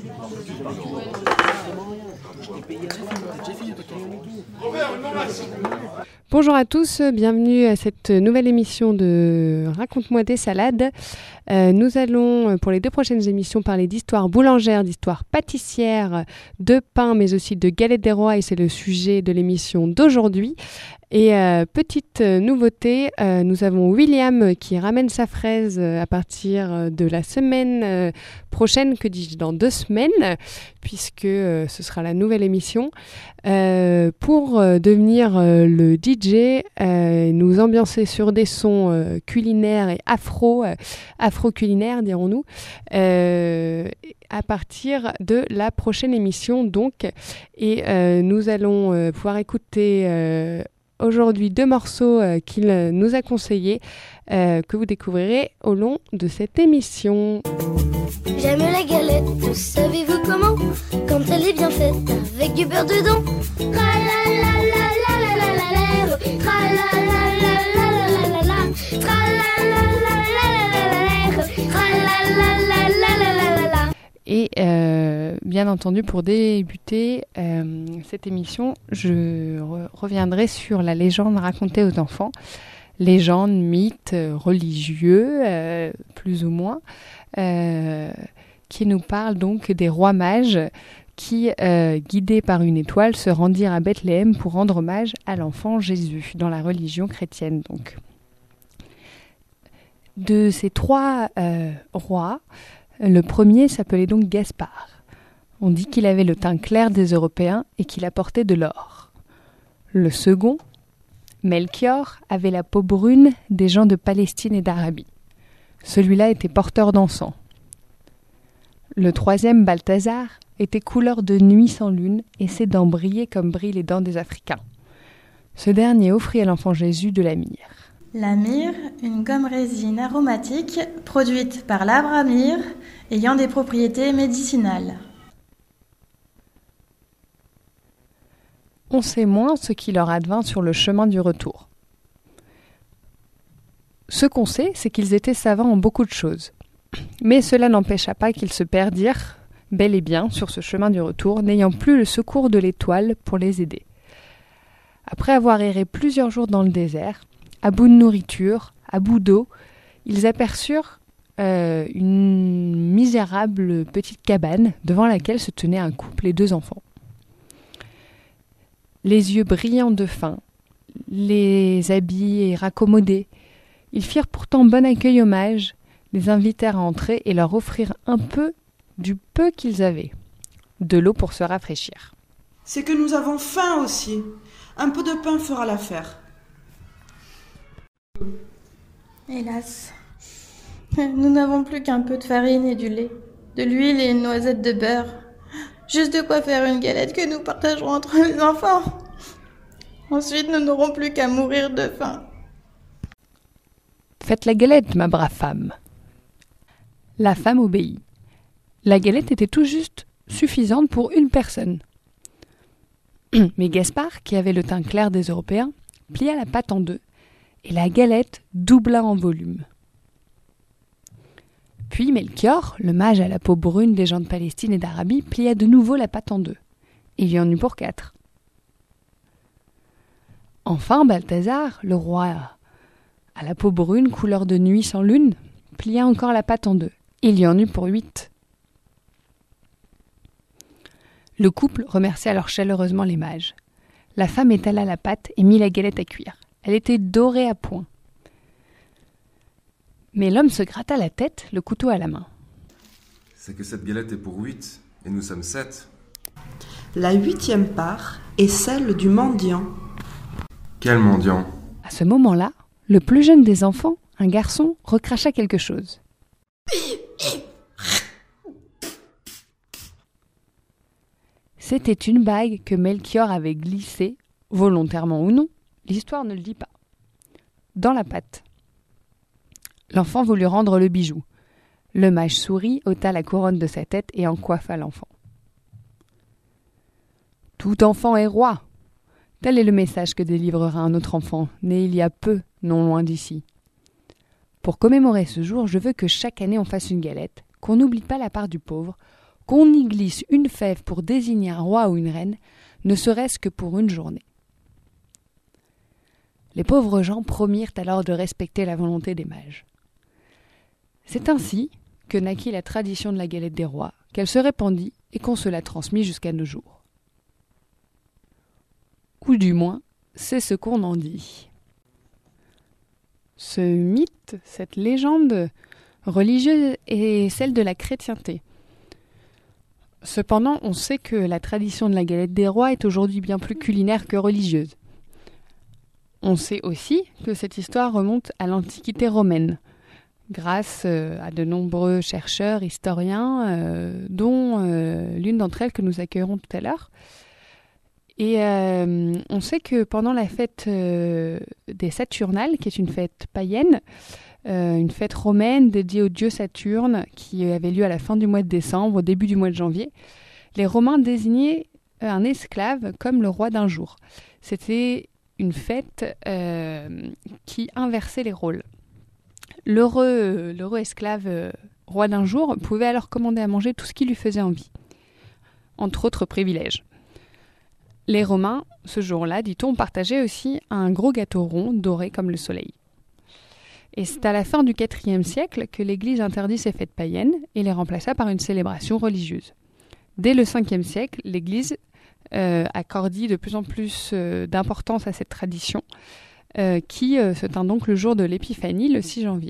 Bonjour à tous, bienvenue à cette nouvelle émission de Raconte-moi des salades. Nous allons pour les 2 prochaines émissions parler d'histoire boulangère, d'histoire pâtissière, de pain mais aussi de galettes des rois et c'est le sujet de l'émission d'aujourd'hui. Et petite nouveauté, nous avons William qui ramène sa fraise à partir de la semaine prochaine, que dis-je, dans 2 semaines, puisque ce sera la nouvelle émission, pour devenir le DJ, nous ambiancer sur des sons culinaires et afro-culinaires dirons-nous, à partir de la prochaine émission donc. Et nous allons pouvoir écouter aujourd'hui 2 morceaux qu'il nous a conseillés, que vous découvrirez au long de cette émission. J'aime la galette, savez-vous comment? Quand elle est bien faite, avec du beurre dedans. Et bien entendu, pour débuter cette émission, je reviendrai sur la légende racontée aux enfants. Légende, mythe, religieux, plus ou moins, qui nous parle donc des rois mages qui, guidés par une étoile, se rendirent à Bethléem pour rendre hommage à l'enfant Jésus, dans la religion chrétienne donc. De ces 3 rois, le premier s'appelait donc Gaspard. On dit qu'il avait le teint clair des Européens et qu'il apportait de l'or. Le second, Melchior, avait la peau brune des gens de Palestine et d'Arabie. Celui-là était porteur d'encens. Le troisième, Balthazar, était couleur de nuit sans lune et ses dents brillaient comme brillent les dents des Africains. Ce dernier offrit à l'enfant Jésus de la myrrhe. La myrrhe, une gomme résine aromatique produite par l'arbre à myrrhe ayant des propriétés médicinales. On sait moins ce qui leur advint sur le chemin du retour. Ce qu'on sait, c'est qu'ils étaient savants en beaucoup de choses. Mais cela n'empêcha pas qu'ils se perdirent, bel et bien, sur ce chemin du retour, n'ayant plus le secours de l'étoile pour les aider. Après avoir erré plusieurs jours dans le désert, à bout de nourriture, à bout d'eau, ils aperçurent une misérable petite cabane devant laquelle se tenaient un couple et 2 enfants. Les yeux brillants de faim, les habits raccommodés, ils firent pourtant bon accueil aux mages, les invitèrent à entrer et leur offrirent un peu du peu qu'ils avaient, de l'eau pour se rafraîchir. C'est que nous avons faim aussi. Un peu de pain fera l'affaire. Hélas, nous n'avons plus qu'un peu de farine et du lait, de l'huile et une noisette de beurre. Juste de quoi faire une galette que nous partagerons entre les enfants. Ensuite, nous n'aurons plus qu'à mourir de faim. Faites la galette, ma brave femme. La femme obéit. La galette était tout juste suffisante pour une personne. Mais Gaspard, qui avait le teint clair des Européens, plia la pâte en 2, et la galette doubla en volume. Puis Melchior, le mage à la peau brune des gens de Palestine et d'Arabie, plia de nouveau la pâte en 2. Il y en eut pour 4. Enfin, Balthazar, le roi à la peau brune, couleur de nuit sans lune, plia encore la pâte en 2. Il y en eut pour 8. Le couple remercia alors chaleureusement les mages. La femme étala la pâte et mit la galette à cuire. Elle était dorée à point. Mais l'homme se gratta la tête, le couteau à la main. C'est que cette galette est pour 8, et nous sommes 7. La 8e part est celle du mendiant. Quel mendiant? À ce moment-là, le plus jeune des enfants, un garçon, recracha quelque chose. C'était une bague que Melchior avait glissée, volontairement ou non, l'histoire ne le dit pas, dans la pâte. L'enfant voulut rendre le bijou. Le mage sourit, ôta la couronne de sa tête et en coiffa l'enfant. Tout enfant est roi. Tel est le message que délivrera un autre enfant, né il y a peu, non loin d'ici. Pour commémorer ce jour, je veux que chaque année on fasse une galette, qu'on n'oublie pas la part du pauvre, qu'on y glisse une fève pour désigner un roi ou une reine, ne serait-ce que pour une journée. Les pauvres gens promirent alors de respecter la volonté des mages. C'est ainsi que naquit la tradition de la galette des rois, qu'elle se répandit et qu'on se la transmit jusqu'à nos jours. Ou du moins, c'est ce qu'on en dit. Ce mythe, cette légende religieuse est celle de la chrétienté. Cependant, on sait que la tradition de la galette des rois est aujourd'hui bien plus culinaire que religieuse. On sait aussi que cette histoire remonte à l'Antiquité romaine, grâce à de nombreux chercheurs, historiens, dont l'une d'entre elles que nous accueillerons tout à l'heure. Et on sait que pendant la fête des Saturnales, qui est une fête païenne, une fête romaine dédiée au dieu Saturne, qui avait lieu à la fin du mois de décembre, au début du mois de janvier, les Romains désignaient un esclave comme le roi d'un jour. C'était une fête qui inversait les rôles. L'heureux esclave roi d'un jour pouvait alors commander à manger tout ce qui lui faisait envie, entre autres privilèges. Les Romains, ce jour-là, dit-on, partageaient aussi un gros gâteau rond, doré comme le soleil. Et c'est à la fin du IVe siècle que l'Église interdit ces fêtes païennes et les remplaça par une célébration religieuse. Dès le Ve siècle, l'Église accordit de plus en plus d'importance à cette tradition, qui se tint donc le jour de l'Épiphanie, le 6 janvier.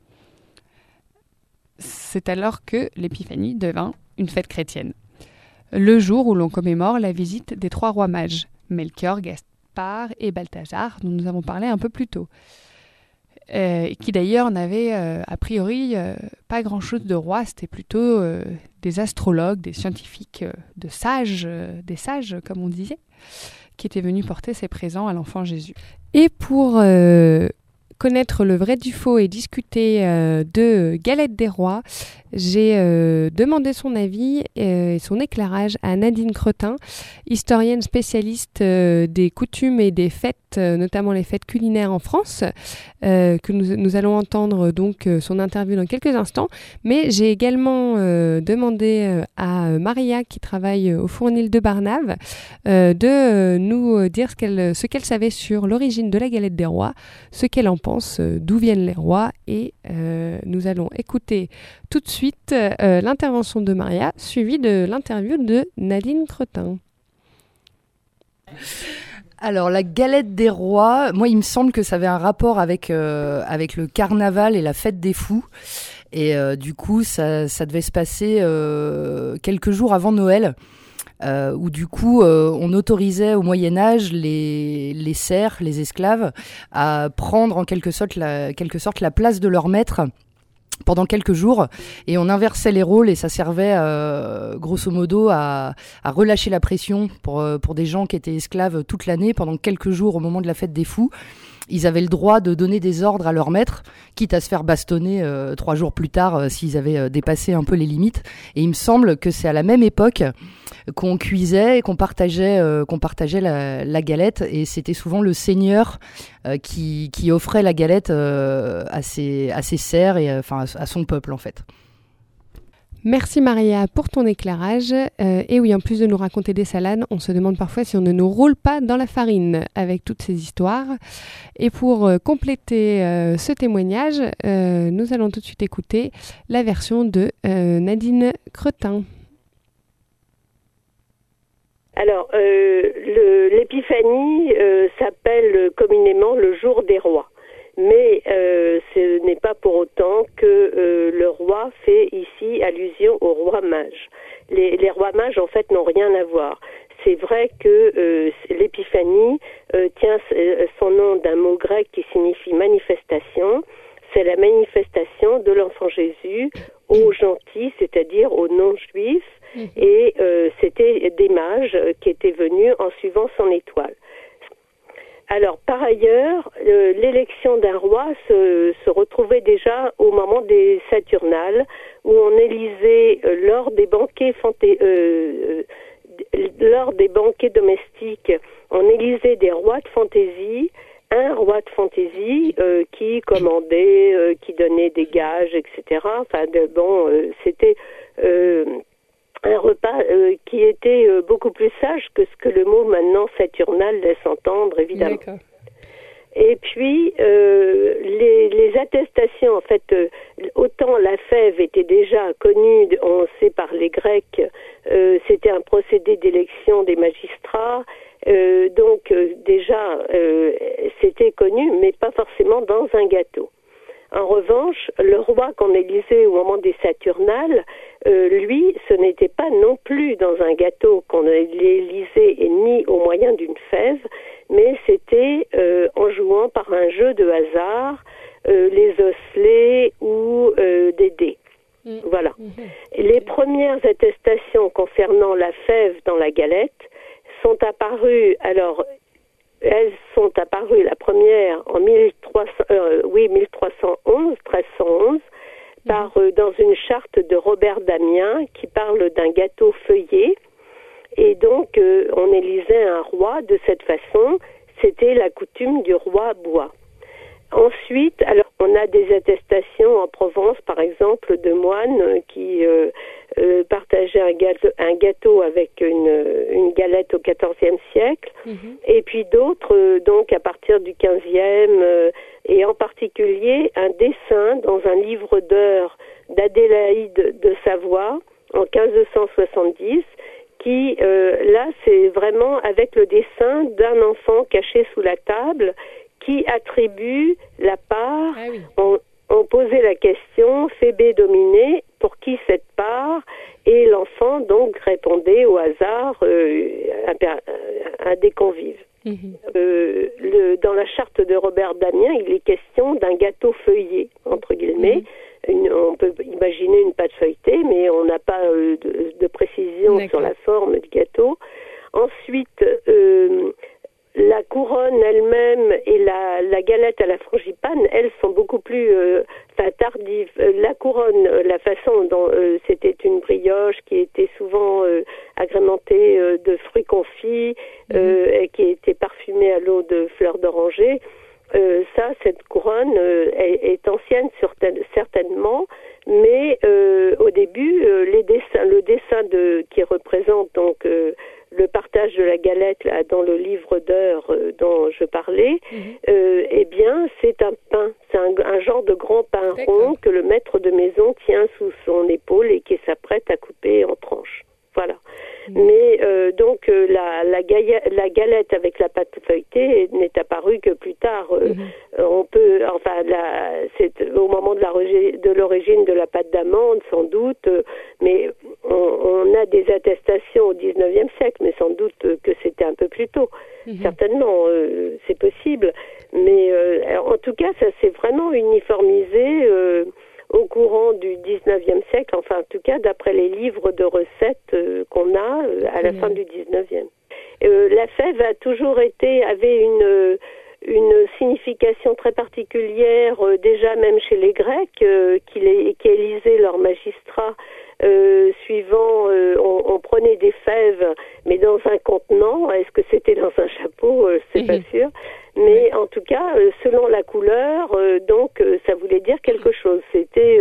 C'est alors que l'Épiphanie devint une fête chrétienne. Le jour où l'on commémore la visite des 3 rois mages, Melchior, Gaspard et Balthazar, dont nous avons parlé un peu plus tôt, qui d'ailleurs n'avaient a priori pas grand-chose de rois, c'était plutôt des astrologues, des scientifiques, des sages comme on disait, qui étaient venus porter ces présents à l'enfant Jésus. Et pour connaître le vrai du faux et discuter de Galette des Rois, j'ai demandé son avis et son éclairage à Nadine Cretin, historienne spécialiste des coutumes et des fêtes, notamment les fêtes culinaires en France, que nous allons entendre donc son interview dans quelques instants. Mais j'ai également demandé à Maria, qui travaille au Fournil de Barnave, de nous dire ce qu'elle savait sur l'origine de la galette des rois, ce qu'elle en pense, d'où viennent les rois, et nous allons écouter tout de suite l'intervention de Maria, suivie de l'interview de Nadine Cretin. Alors, la galette des rois, moi, il me semble que ça avait un rapport avec le carnaval et la fête des fous. Et du coup, ça devait se passer quelques jours avant Noël, où du coup, on autorisait au Moyen-Âge les serfs, les esclaves, à prendre en quelque sorte la place de leur maître pendant quelques jours, et on inversait les rôles, et ça servait grosso modo à relâcher la pression pour des gens qui étaient esclaves toute l'année. Pendant quelques jours, au moment de la fête des fous, ils avaient le droit de donner des ordres à leur maître, quitte à se faire bastonner 3 jours plus tard s'ils avaient dépassé un peu les limites. Et il me semble que c'est à la même époque qu'on cuisait et qu'on partageait la galette, et c'était souvent le seigneur qui offrait la galette à ses serfs et à son peuple en fait. Merci Maria pour ton éclairage. Et oui, en plus de nous raconter des salades, on se demande parfois si on ne nous roule pas dans la farine avec toutes ces histoires. Et pour compléter ce témoignage, nous allons tout de suite écouter la version de Nadine Cretin. Alors, l'épiphanie s'appelle communément le jour des rois. Mais ce n'est pas pour autant que le roi fait ici allusion aux rois mages. Les rois mages, en fait, n'ont rien à voir. C'est vrai que l'épiphanie tient son nom d'un mot grec qui signifie manifestation. C'est la manifestation de l'enfant Jésus aux gentils, c'est-à-dire aux non-juifs. Et c'était des mages qui étaient venus en suivant son étoile. Alors, par ailleurs, l'élection d'un roi se retrouvait déjà au moment des Saturnales, où on élisait lors des banquets domestiques, on élisait des rois de fantaisie, un roi de fantaisie qui commandait, qui donnait des gages, etc. Enfin, c'était un qui était beaucoup plus sage que ce que le mot maintenant Saturnale laisse entendre, évidemment. D'accord. Et puis, les attestations, en fait, autant la fève était déjà connue, on sait par les Grecs, c'était un procédé d'élection des magistrats, donc déjà, c'était connu, mais pas forcément dans un gâteau. En revanche, le roi qu'on élisait au moment des Saturnales, lui, ce n'était pas non plus dans un gâteau qu'on l'élisait ni au moyen d'une fève, mais c'était en jouant par un jeu de hasard, les osselets ou des dés. Voilà. Les premières attestations concernant la fève dans la galette sont apparues, alors elles sont apparues, la première en 1311, dans une charte de Robert Damien qui parle d'un gâteau feuillé. Et donc, on élisait un roi de cette façon. C'était la coutume du roi bois. Ensuite, alors, on a des attestations en Provence, par exemple, de moines qui partageaient un gâteau avec une galette au XIVe siècle. Et puis d'autres, donc, à partir du XVe, et en particulier un dessin dans un livre d'heures d'Adélaïde de Savoie, en 1570, qui, là, c'est vraiment avec le dessin d'un enfant caché sous la table qui attribue la part. Ah oui. On posait la question, Phébé dominée, pour qui cette part? Et l'enfant, donc, répondait au hasard à des convives. Dans la charte de Robert Damien, il est question d'un gâteau feuillé, entre guillemets. On peut imaginer une pâte feuilletée, mais on n'a pas de précision sur la forme du gâteau. Ensuite, la couronne elle-même et la galette à la frangipane, elles sont beaucoup plus tardives. La couronne, la façon dont c'était une brioche qui était souvent agrémentée de fruits confits et qui était parfumée à l'eau de fleurs d'oranger. Cette couronne est ancienne certainement, mais au début, le dessin qui représente donc le partage de la galette là, dans le livre d'heures dont je parlais, eh bien, c'est un pain, c'est un genre de grand pain rond que le maître de maison tient sous son épaule et qui s'apprête à couper en tranches. Voilà. Mais donc la galette avec la pâte feuilletée n'est apparue que plus tard. C'est au moment de l'origine de la pâte d'amande sans doute, mais on a des attestations au XIXe siècle, mais sans doute que c'était un peu plus tôt. Certainement, c'est possible. Mais en tout cas, ça s'est vraiment uniformisé au courant du XIXe siècle, enfin en tout cas d'après les livres de recettes qu'on a à la fin du XIXe. La fève a toujours avait une signification très particulière, déjà même chez les Grecs, qui élisaient leurs magistrats suivant, on prenait des fèves, mais dans un contenant. Est-ce que c'était dans un chapeau? C'est pas sûr. Mais en tout cas, selon la couleur, donc ça voulait dire quelque chose. C'était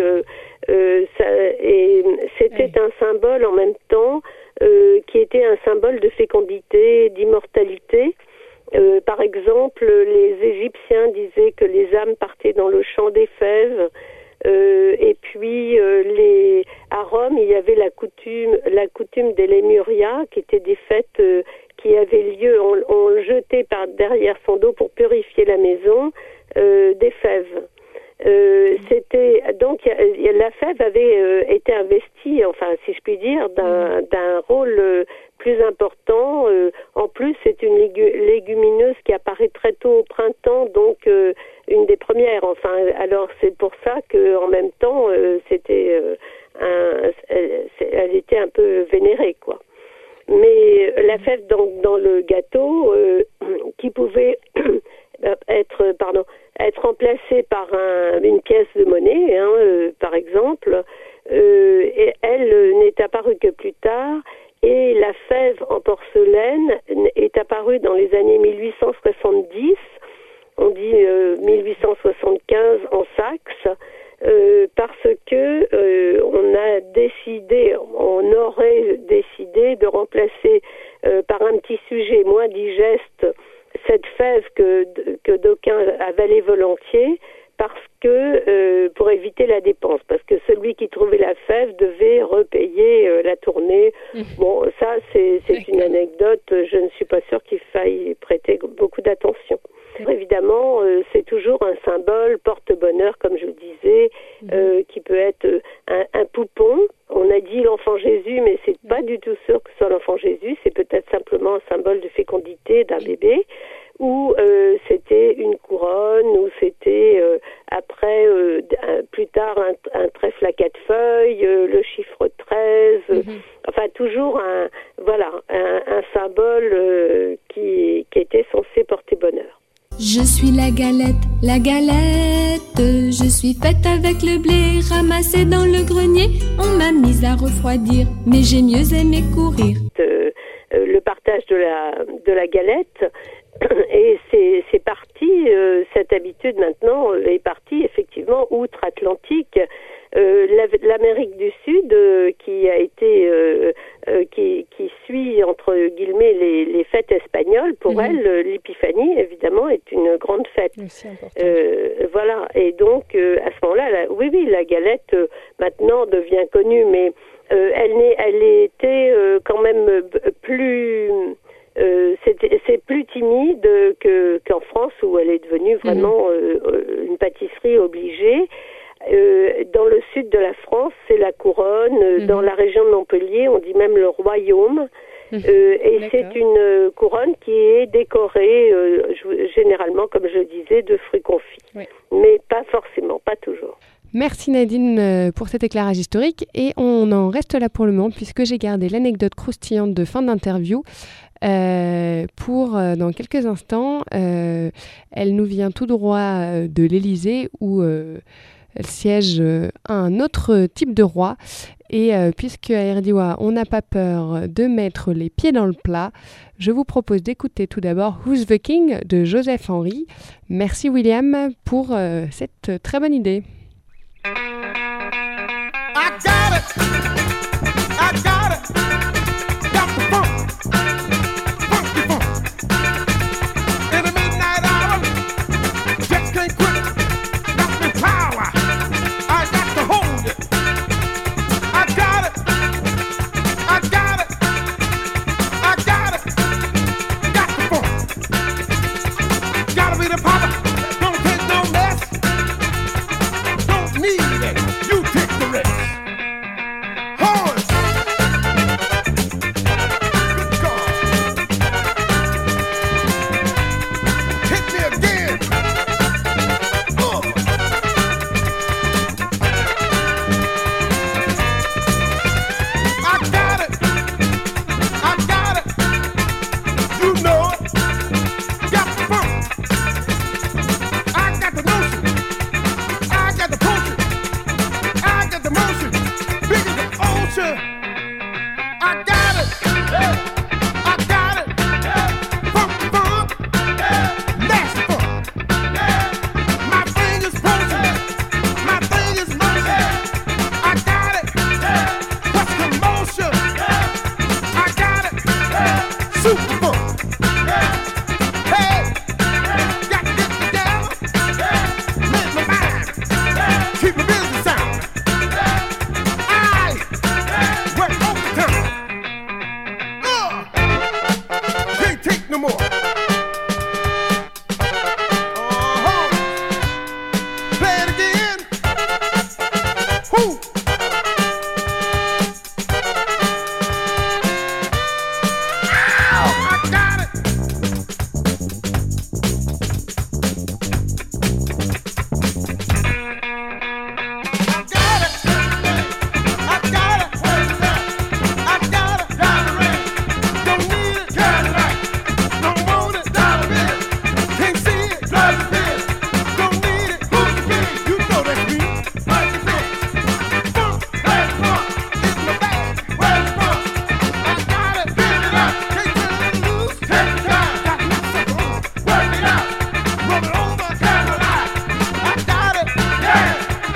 un symbole en même temps qui était un symbole de fécondité, d'immortalité. Par exemple, les Égyptiens disaient que les âmes partaient dans le champ des fèves. Et puis à Rome, il y avait la coutume des Lémuria, qui étaient des fêtes qui avaient lieu. On jetait par derrière son dos pour purifier la maison des fèves. C'était donc la fève avait été investie, enfin si je puis dire, d'un rôle plus important. En plus, c'est une légumineuse qui apparaît très tôt au printemps, donc une des premières. Enfin, alors c'est pour ça que en même temps, elle était un peu vénérée, quoi. Mais la fève dans le gâteau, qui pouvait être remplacée par une pièce de monnaie, par exemple, et elle n'est apparue que plus tard. Et la fève en porcelaine est apparue dans les années 1870, on dit 1875 en Saxe, parce que on aurait décidé l'idée de remplacer par un petit sujet moins digeste cette fève que d'aucuns avalaient volontiers, parce que pour éviter la dépense, parce que celui qui trouvait la fève devait repayer la tournée. Bon, ça c'est une anecdote, je ne suis pas sûre qu'il faille prêter beaucoup d'attention. Évidemment, c'est toujours un symbole porte-bonheur, comme je le disais, qui peut être un poupon. On a dit l'enfant Jésus, mais c'est pas du tout sûr que ce soit l'enfant Jésus, c'est peut-être simplement un symbole de fécondité d'un bébé, ou c'était une couronne, ou c'était après, plus tard, un trèfle à 4 feuilles, le chiffre 13, enfin toujours un symbole qui était censé porter bonheur. Je suis la galette, je suis faite avec le blé ramassé dans le grenier. On m'a mise à refroidir, mais j'ai mieux aimé courir. Le partage de la galette, et c'est parti, cette habitude maintenant est partie effectivement outre-Atlantique. L'Amérique du Sud qui a été qui suit entre guillemets les fêtes espagnoles, pour elle l'épiphanie évidemment est une grande fête. Voilà, et donc à ce moment-là la galette maintenant devient connue, mais elle était quand même plus c'est plus timide qu'en France, où elle est devenue vraiment une pâtisserie obligée. Dans le sud de la France, c'est la couronne. Dans la région de Montpellier, on dit même le royaume. Et c'est une couronne qui est décorée généralement, comme je disais, de fruits confits. Mais pas forcément, pas toujours. Merci Nadine pour cet éclairage historique, et on en reste là pour le moment puisque j'ai gardé l'anecdote croustillante de fin d'interview pour dans quelques instants. Elle nous vient tout droit de l'Élysée où elle siège un autre type de roi, et puisque à Erdiwa on n'a pas peur de mettre les pieds dans le plat, je vous propose d'écouter tout d'abord Who's the King de Joseph Henry. Merci William pour cette très bonne idée. I got it, got the funk, funky funk. In the midnight hour, just can't quit, got the power, I got to hold it. I got it, got the funk. Gotta be the papa, don't take no mess, don't need it, you take the rest.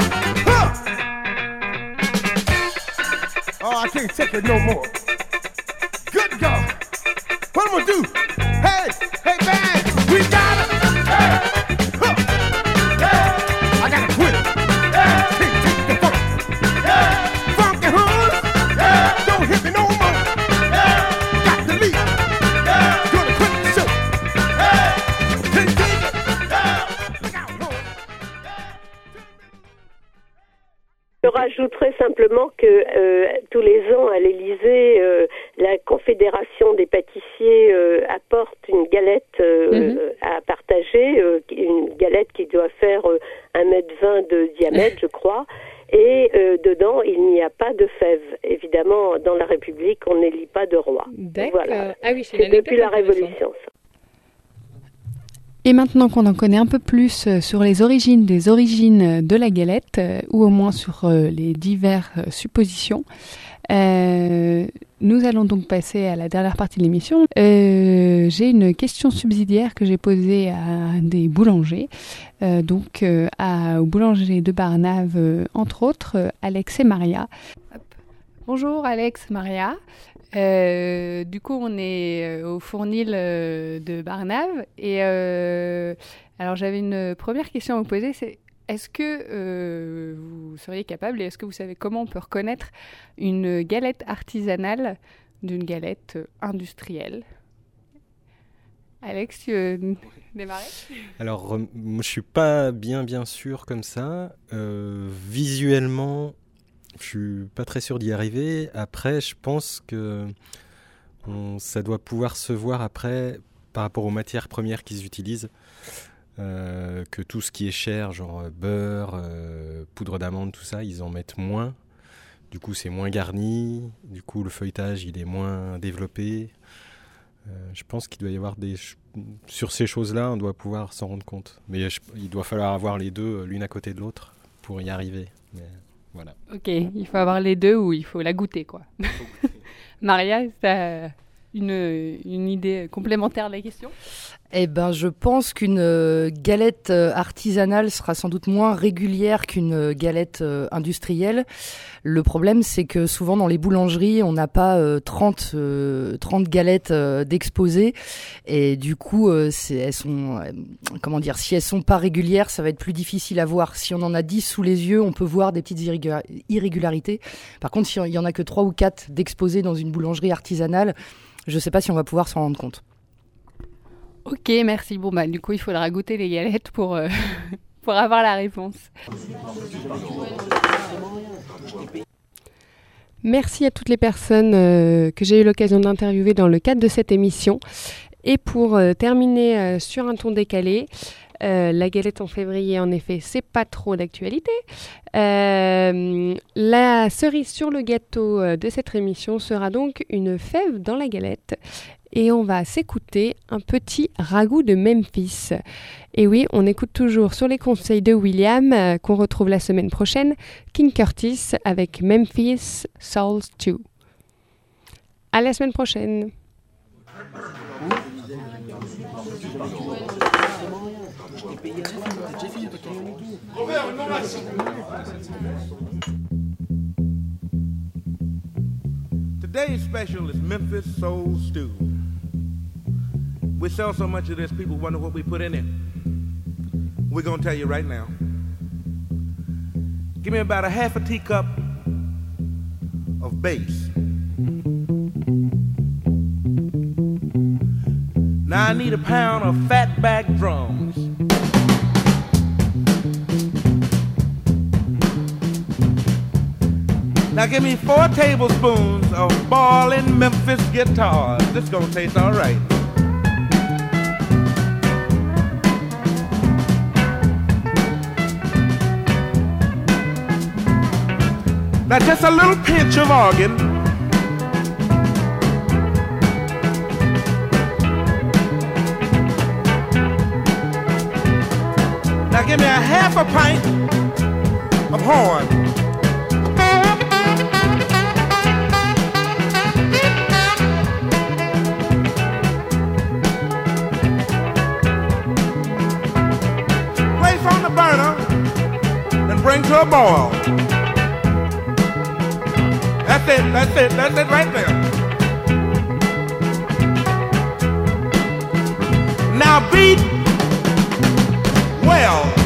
I can't take it no more. I'm gonna do? Hey, man, we got it. I gotta quit it. Take the funk. Funky horns. Don't hit me no more. Got to leave. Gonna quit the show. Can't take it. Look out, Lord. Je rajouterais simplement que tous les ans à l'Élysée, la Confédération des pâtissiers apporte une galette à partager, une galette qui doit faire 1,20 m de diamètre, je crois, et dedans il n'y a pas de fèves. Évidemment, dans la République, on n'élit pas de roi. D'accord. Voilà. Ah oui, c'est depuis la Révolution, ça. Et maintenant qu'on en connaît un peu plus sur les origines des origines de la galette, ou au moins sur les diverses suppositions, nous allons donc passer à la dernière partie de l'émission. J'ai une question subsidiaire que j'ai posée à des boulangers, au boulanger de Barnave, entre autres, Alex et Maria. Bonjour Alex, Maria. Du coup, on est au Fournil de Barnave et alors j'avais une première question à vous poser, c'est est-ce que vous seriez capable et est-ce que vous savez comment on peut reconnaître une galette artisanale d'une galette industrielle? Alex, tu veux démarrer? Alors, moi, je suis pas bien sûr comme ça. Visuellement, je suis pas très sûr d'y arriver. Après, je pense que ça doit pouvoir se voir après par rapport aux matières premières qu'ils utilisent. Que tout ce qui est cher, genre beurre, poudre d'amande, tout ça, ils en mettent moins. Du coup, c'est moins garni. Du coup, le feuilletage, il est moins développé. Je pense qu'il doit y avoir sur ces choses-là, on doit pouvoir s'en rendre compte. Mais il doit falloir avoir les deux l'une à côté de l'autre pour y arriver. Mais voilà. Ok, il faut avoir les deux ou il faut la goûter, quoi. Maria, tu as une idée complémentaire de la question? Eh ben, je pense qu'une galette artisanale sera sans doute moins régulière qu'une galette industrielle. Le problème, c'est que souvent dans les boulangeries, on n'a pas 30 galettes d'exposées. Et du coup, si elles sont pas régulières, ça va être plus difficile à voir. Si on en a 10 sous les yeux, on peut voir des petites irrégularités. Par contre, s'il y en a que 3 ou 4 d'exposées dans une boulangerie artisanale, je ne sais pas si on va pouvoir s'en rendre compte. Ok, merci. Bon, du coup, il faudra goûter les galettes pour avoir la réponse. Merci à toutes les personnes que j'ai eu l'occasion d'interviewer dans le cadre de cette émission. Et pour terminer sur un ton décalé, la galette en février, en effet, c'est pas trop d'actualité. La cerise sur le gâteau de cette émission sera donc une fève dans la galette. Et on va s'écouter un petit ragoût de Memphis. Et oui, on écoute toujours sur les conseils de William, qu'on retrouve la semaine prochaine, King Curtis avec Memphis Soul Stew. À la semaine prochaine. Today's special is Memphis Soul Stew. We sell so much of this, people wonder what we put in it. We're gonna tell you right now. Give me about a half a teacup of bass. Now I need a pound of fatback drums. Now give me 4 tablespoons of ballin' Memphis guitars. This gonna taste all right. Now just a little pinch of organ. Now give me a half a pint of horn. Place on the burner and bring to a boil. That's it right there. a beat, well,